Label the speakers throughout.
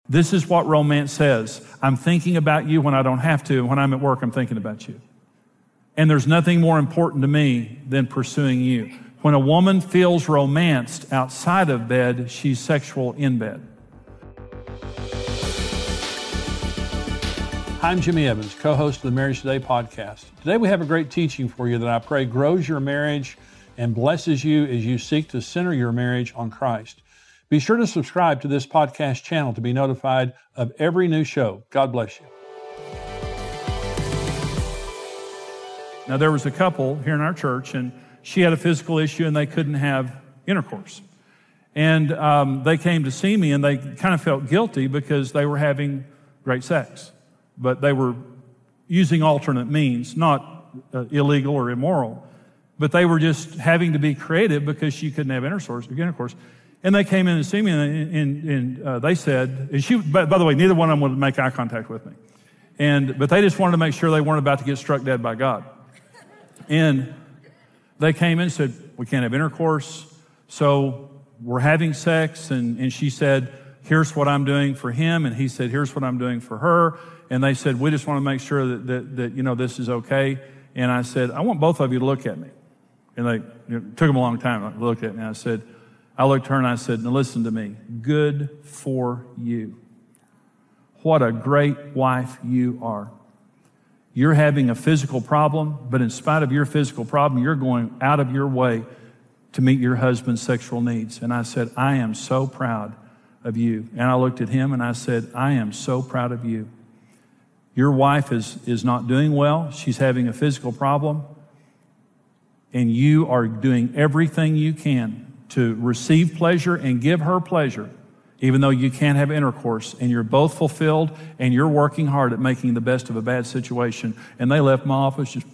Speaker 1: This is what romance says. I'm thinking about you when I don't have to, and when I'm at work, I'm thinking about you. And there's nothing more important to me than pursuing you. When a woman feels romanced outside of bed, she's sexual in bed. I'm Jimmy Evans, co-host of the Marriage Today podcast. Today we have a great teaching for you that I pray grows your marriage and blesses you as you seek to center your marriage on Christ. Be sure to subscribe to this podcast channel to be notified of every new show. God bless you. Now, there was a couple here in our church, and she had a physical issue, and they couldn't have intercourse. And they came to see me, and they kind of felt guilty because they were having great sex. But they were using alternate means, not illegal or immoral. But they were just having to be creative because she couldn't have intercourse. And they came in to see me, and they said, and she, by the way, neither one of them would make eye contact with me. But they just wanted to make sure they weren't about to get struck dead by God. And they came in and said, we can't have intercourse, so we're having sex. And she said, here's what I'm doing for him. And he said, here's what I'm doing for her. And they said, we just want to make sure that you know, this is okay. And I said, I want both of you to look at me. And it took them a long time to look at me. I looked at her and I said, now listen to me. Good for you. What a great wife you are. You're having a physical problem, but in spite of your physical problem, you're going out of your way to meet your husband's sexual needs. And I said, I am so proud of you. And I looked at him and I said, I am so proud of you. Your wife is not doing well. She's having a physical problem. And you are doing everything you can to receive pleasure and give her pleasure, even though you can't have intercourse. And you're both fulfilled, and you're working hard at making the best of a bad situation. And they left my office just...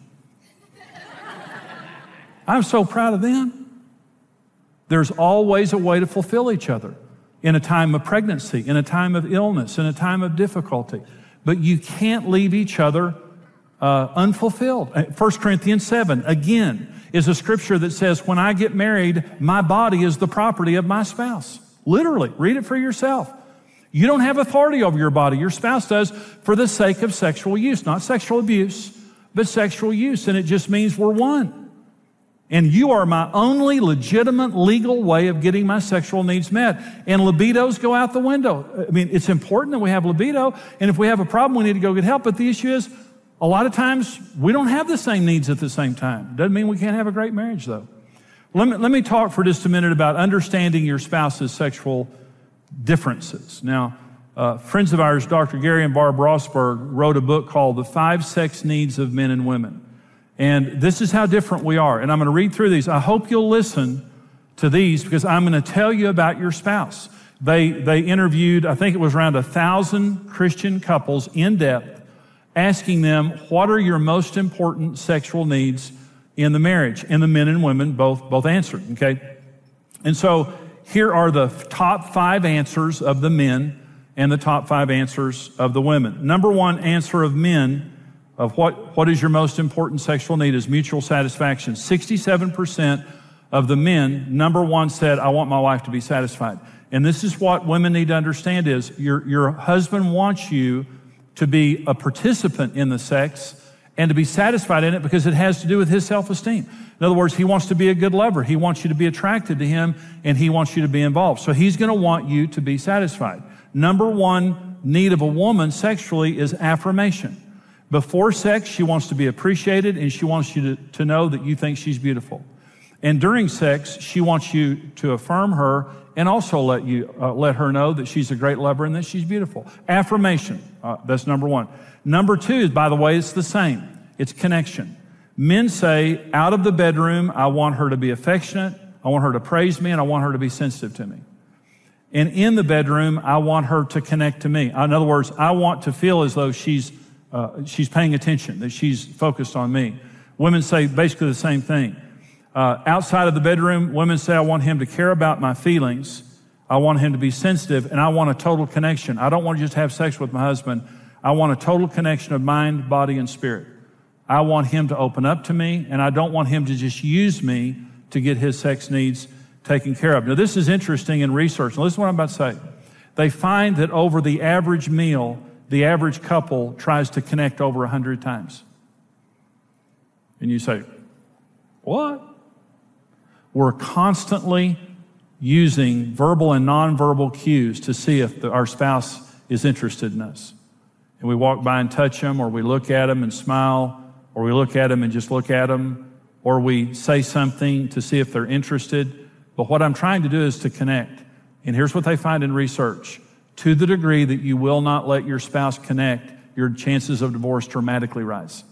Speaker 1: I'm so proud of them. There's always a way to fulfill each other in a time of pregnancy, in a time of illness, in a time of difficulty. But you can't leave each other unfulfilled. 1 Corinthians 7, again, is a scripture that says, when I get married, my body is the property of my spouse. Literally, read it for yourself. You don't have authority over your body. Your spouse does for the sake of sexual use, not sexual abuse, but sexual use. And it just means we're one. And you are my only legitimate legal way of getting my sexual needs met. And libidos go out the window. I mean, it's important that we have libido. And if we have a problem, we need to go get help. But the issue is, a lot of times, we don't have the same needs at the same time. Doesn't mean we can't have a great marriage, though. Let me talk for just a minute about understanding your spouse's sexual differences. Now, friends of ours, Dr. Gary and Barb Rossberg, wrote a book called The 5 Sex Needs of Men and Women. And this is how different we are. And I'm going to read through these. I hope you'll listen to these because I'm going to tell you about your spouse. They interviewed, I think it was around 1,000 Christian couples in depth, asking them, what are your most important sexual needs in the marriage? And the men and women both answered, okay? And so here are the top 5 answers of the men and the top 5 answers of the women. Number 1 answer of men of what is your most important sexual need is mutual satisfaction. 67% of the men, number 1 said, I want my wife to be satisfied. And this is what women need to understand is your husband wants you to be a participant in the sex and to be satisfied in it because it has to do with his self-esteem. In other words, he wants to be a good lover. He wants you to be attracted to him, and he wants you to be involved. So he's going to want you to be satisfied. Number 1 need of a woman sexually is affirmation. Before sex, she wants to be appreciated, and she wants you to know that you think she's beautiful. And during sex, she wants you to affirm her and also let her know that she's a great lover and that she's beautiful. Affirmation, that's number 1. Number 2 is, by the way, it's the same. It's connection. Men say, out of the bedroom, I want her to be affectionate, I want her to praise me, and I want her to be sensitive to me. And in the bedroom, I want her to connect to me. In other words, I want to feel as though she's paying attention, that she's focused on me. Women say basically the same thing. Outside of the bedroom, women say, I want him to care about my feelings. I want him to be sensitive, and I want a total connection. I don't want to just have sex with my husband. I want a total connection of mind, body, and spirit. I want him to open up to me, and I don't want him to just use me to get his sex needs taken care of. Now, this is interesting in research. Now, listen to what I'm about to say. They find that over the average meal, the average couple tries to connect over 100 times. And you say, what? We're constantly using verbal and nonverbal cues to see if our spouse is interested in us. And we walk by and touch them, or we look at them and smile, or we look at them and just look at them, or we say something to see if they're interested. But what I'm trying to do is to connect. And here's what they find in research. To the degree that you will not let your spouse connect, your chances of divorce dramatically rise.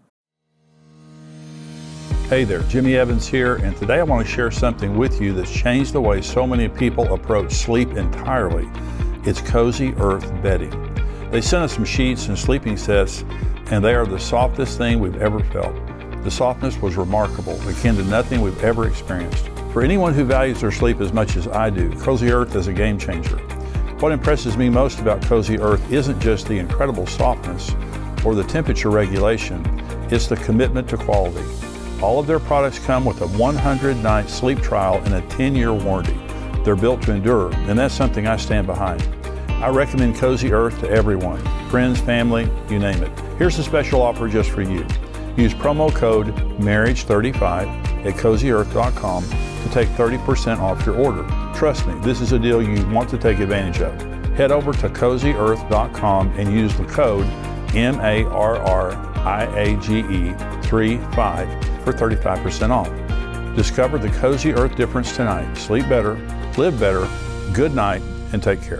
Speaker 2: Hey there, Jimmy Evans here, and today I want to share something with you that's changed the way so many people approach sleep entirely. It's Cozy Earth bedding. They sent us some sheets and sleeping sets, and they are the softest thing we've ever felt. The softness was remarkable, akin to nothing we've ever experienced. For anyone who values their sleep as much as I do, Cozy Earth is a game changer. What impresses me most about Cozy Earth isn't just the incredible softness or the temperature regulation, it's the commitment to quality. All of their products come with a 100-night sleep trial and a 10-year warranty. They're built to endure, and that's something I stand behind. I recommend Cozy Earth to everyone, friends, family, you name it. Here's a special offer just for you. Use promo code MARRIAGE35 at CozyEarth.com to take 30% off your order. Trust me, this is a deal you want to take advantage of. Head over to CozyEarth.com and use the code MARRIAGE35 for 35% off. Discover the Cozy Earth difference tonight. Sleep better, live better, good night, and take care.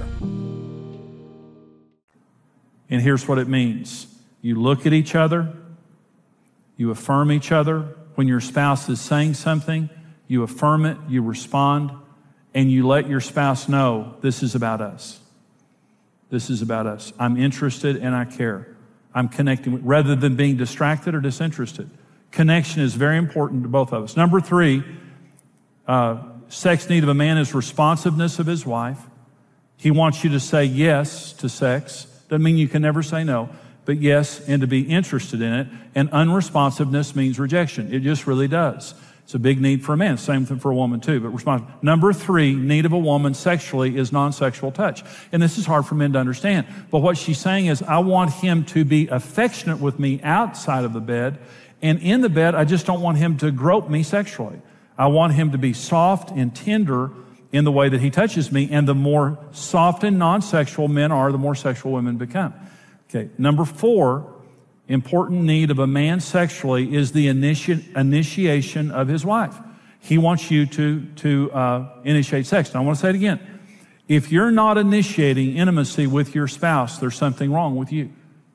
Speaker 1: And here's what it means. You look at each other, you affirm each other. When your spouse is saying something, you affirm it, you respond, and you let your spouse know, this is about us. This is about us. I'm interested and I care. I'm connecting, rather than being distracted or disinterested. Connection is very important to both of us. Number 3, sex need of a man is responsiveness of his wife. He wants you to say yes to sex. Doesn't mean you can never say no, but yes, and to be interested in it. And unresponsiveness means rejection. It just really does. It's a big need for a man. Same thing for a woman too, but responsive. Number 3, need of a woman sexually is non-sexual touch. And this is hard for men to understand. But what she's saying is, I want him to be affectionate with me outside of the bed. And in the bed, I just don't want him to grope me sexually. I want him to be soft and tender in the way that he touches me. And the more soft and non-sexual men are, the more sexual women become. Okay. Number 4, important need of a man sexually is the initiation of his wife. He wants you to initiate sex. Now, I want to say it again. If you're not initiating intimacy with your spouse, there's something wrong with you.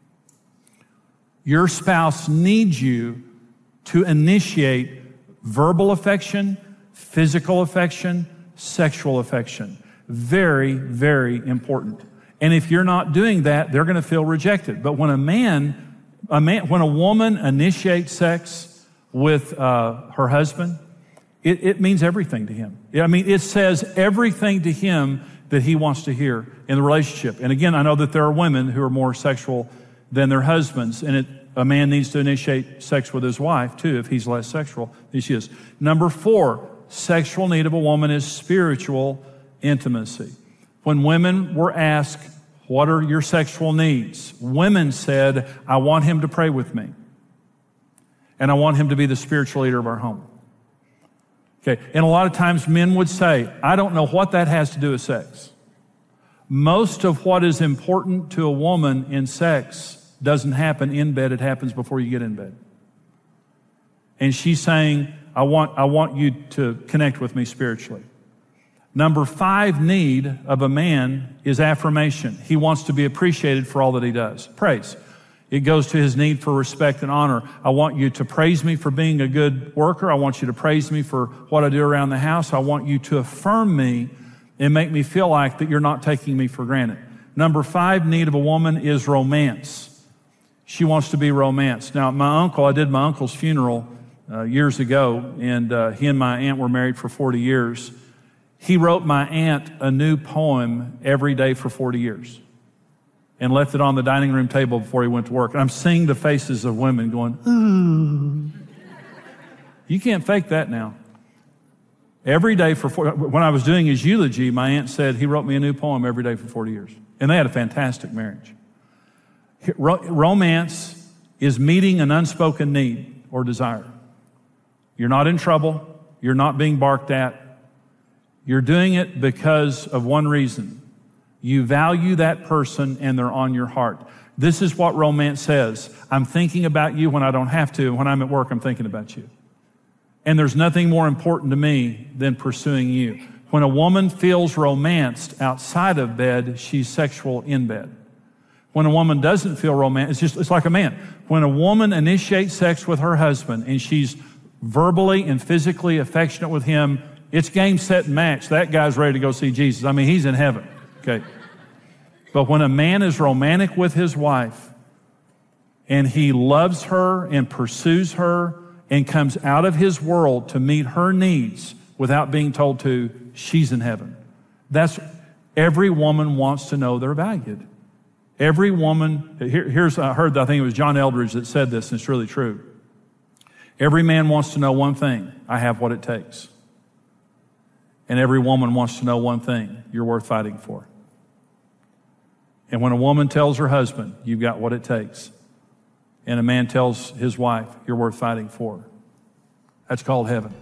Speaker 1: Your spouse needs you to initiate verbal affection, physical affection, sexual affection. Very, very important. And if you're not doing that, they're going to feel rejected. But when when a woman initiates sex with her husband, it means everything to him. I mean, it says everything to him that he wants to hear in the relationship. And again, I know that there are women who are more sexual than their husbands, and a man needs to initiate sex with his wife too if he's less sexual than she is. Number 4, sexual need of a woman is spiritual intimacy. When women were asked, what are your sexual needs? Women said, I want him to pray with me. And I want him to be the spiritual leader of our home. Okay, and a lot of times men would say, I don't know what that has to do with sex. Most of what is important to a woman in sex doesn't happen in bed, it happens before you get in bed. And she's saying, I want you to connect with me spiritually. Number 5 need of a man is affirmation. He wants to be appreciated for all that he does. Praise. It goes to his need for respect and honor. I want you to praise me for being a good worker. I want you to praise me for what I do around the house. I want you to affirm me and make me feel like that you're not taking me for granted. Number 5 need of a woman is romance. She wants to be romanced. Now, I did my uncle's funeral years ago, and he and my aunt were married for 40 years. He wrote my aunt a new poem every day for 40 years and left it on the dining room table before he went to work. And I'm seeing the faces of women going, ooh. You can't fake that now. Every day when I was doing his eulogy, my aunt said he wrote me a new poem every day for 40 years. And they had a fantastic marriage. Romance is meeting an unspoken need or desire. You're not in trouble. You're not being barked at. You're doing it because of one reason. You value that person and they're on your heart. This is what romance says. I'm thinking about you when I don't have to. When I'm at work, I'm thinking about you. And there's nothing more important to me than pursuing you. When a woman feels romanced outside of bed, she's sexual in bed. When a woman doesn't feel romanced, it's like a man. When a woman initiates sex with her husband and she's verbally and physically affectionate with him, it's game, set, and match. That guy's ready to go see Jesus. I mean, he's in heaven. Okay. But when a man is romantic with his wife and he loves her and pursues her and comes out of his world to meet her needs without being told to, she's in heaven. Every woman wants to know they're valued. Every woman, I heard, I think it was John Eldridge that said this, and it's really true. Every man wants to know one thing: I have what it takes. And every woman wants to know one thing: you're worth fighting for. And when a woman tells her husband, you've got what it takes, and a man tells his wife, you're worth fighting for, that's called heaven.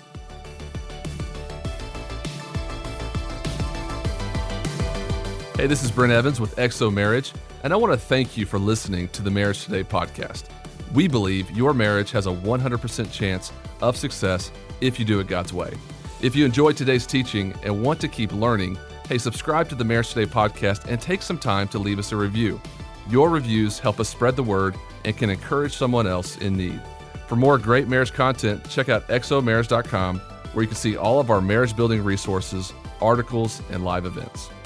Speaker 3: Hey, this is Brent Evans with XO Marriage, and I want to thank you for listening to the Marriage Today podcast. We believe your marriage has a 100% chance of success if you do it God's way. If you enjoyed today's teaching and want to keep learning, hey, subscribe to the Marriage Today podcast and take some time to leave us a review. Your reviews help us spread the word and can encourage someone else in need. For more great marriage content, check out xomarriage.com, where you can see all of our marriage building resources, articles, and live events.